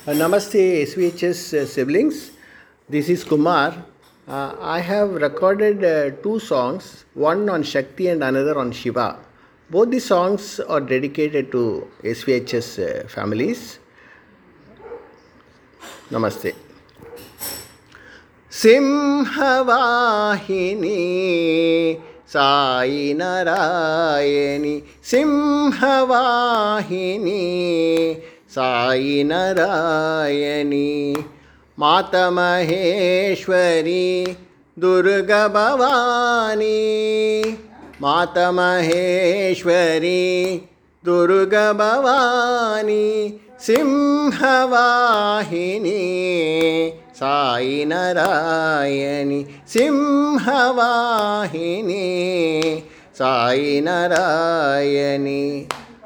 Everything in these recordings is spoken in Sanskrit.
Namaste SVHS siblings. This is Kumar. I have recorded two songs, one on Shakti and another on Shiva. Both the songs are dedicated to SVHS families. Namaste. Simhavahini Sai Narayani Simhavahini Sai Narayani Mata Maheshwari Durga Bhavani Mata Maheshwari Durga Bhavani Simhavahini Sai Narayani Simhavahini Sai Narayani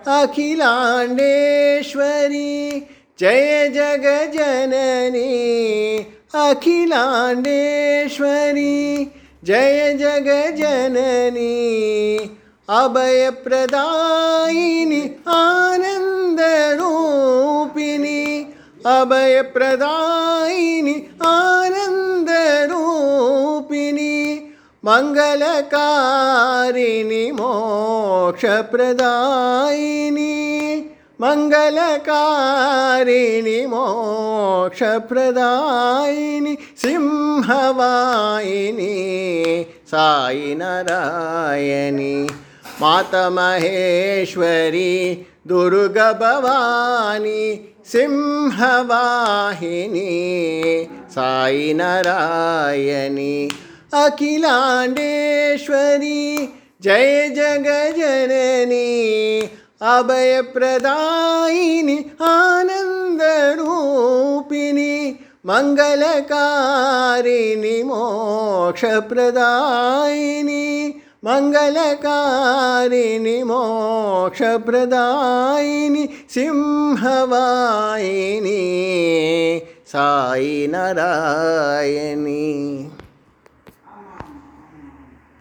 Akhilandeshwari Jaya Jagajanani Akhilandeshwari Jaya Jagajanani Abhaya Pradayini Ananda Rupini Abhaya Pradayini Ananda Rupini Mangalakarini Moksha Pradayini Mangalakarini Moksha Pradayini Simhavahini Sai Narayani Mata Maheshwari Durga Bhavani Simhavahini Sai Narayani Akhilandeshwari Jaya Jagajanani Abhaya Pradayini Ananda Rupini Mangalakarini Moksha Pradayini Mangalakarini Moksha Pradayini Simhavahini Sai Narayani.